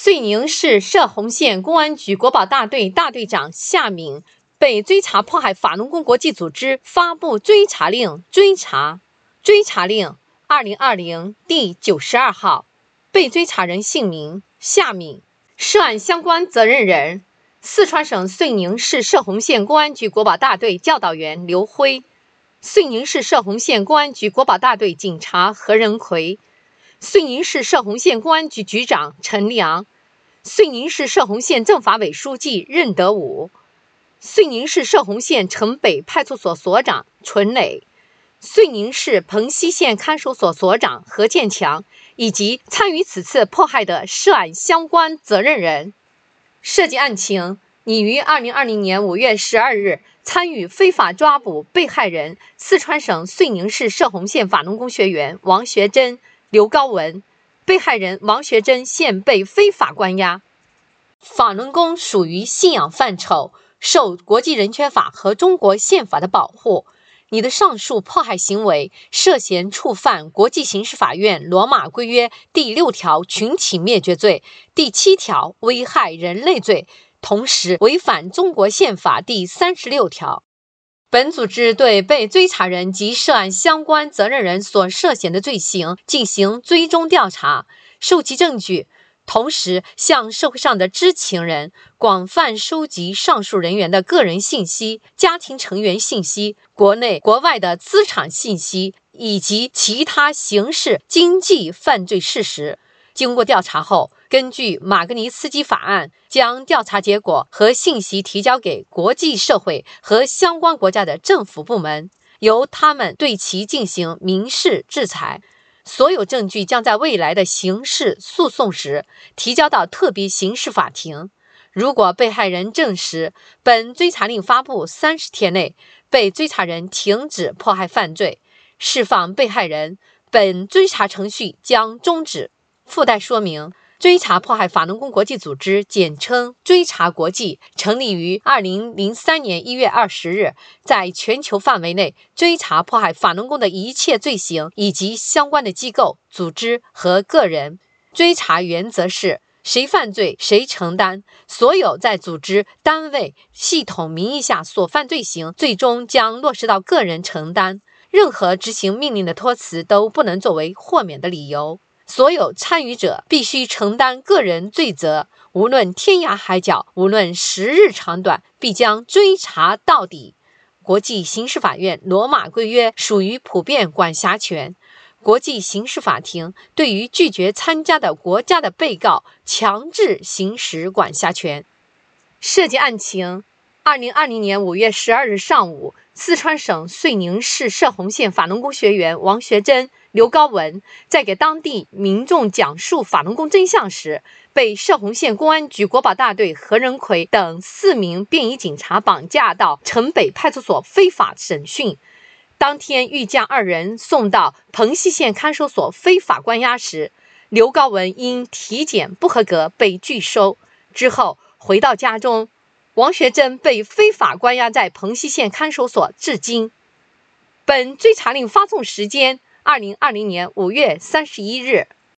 遂宁市射洪县公安局国保大队大队长夏敏被追查迫害法轮功国际组织发布追查令，追查令2020第92号，被追查人姓名夏敏，涉案相关责任人四川省遂宁市射洪县公安局国保大队教导员刘辉，遂宁市射洪县公安局国保大队警察何仁奎，遂宁市射洪县公安局局长陈良，遂宁市射洪县政法委书记任德武，遂宁市射洪县城北派出所所长纯磊，遂宁市蓬溪县看守所所长何建强，以及参与此次迫害的涉案相关责任人。涉及案情，拟于2020年5月12日参与非法抓捕被害人四川省遂宁市射洪县法轮功学员王学珍、刘高文，被害人王学珍现被非法关押。法轮功属于信仰范畴，受国际人权法和中国宪法的保护。你的上述迫害行为涉嫌触犯国际刑事法院罗马规约第6条群体灭绝罪、第7条危害人类罪，同时违反中国宪法第36条。本组织对被追查人及涉案相关责任人所涉嫌的罪行进行追踪调查，收集证据，同时向社会上的知情人广泛收集上述人员的个人信息、家庭成员信息、国内国外的资产信息以及其他刑事经济犯罪事实。经过调查后，根据马格尼茨基法案，将调查结果和信息提交给国际社会和相关国家的政府部门，由他们对其进行民事制裁。所有证据将在未来的刑事诉讼时提交到特别刑事法庭。如果被害人证实本追查令发布30天内被追查人停止迫害犯罪，释放被害人，本追查程序将终止。附带说明，追查迫害法轮功国际组织简称追查国际，成立于2003年1月20日，在全球范围内追查迫害法轮功的一切罪行以及相关的机构、组织和个人。追查原则是谁犯罪谁承担，所有在组织、单位、系统名义下所犯罪行最终将落实到个人承担，任何执行命令的托辞都不能作为豁免的理由。所有参与者必须承担个人罪责，无论天涯海角，无论时日长短，必将追查到底。国际刑事法院罗马规约属于普遍管辖权，国际刑事法庭对于拒绝参加的国家的被告强制行使管辖权。涉及案情，2020年5月12日上午，四川省遂宁市射洪县法轮功学员王学珍、刘高文在给当地民众讲述法轮功真相时，被射洪县公安局国保大队何仁奎等4名便衣警察绑架到城北派出所非法审讯。当天欲将2人送到蓬溪县看守所非法关押时，刘高文因体检不合格被拒收。之后回到家中，王学珍被非法关押在蓬溪县看守所至今。本追查令发送时间：2020年5月31日。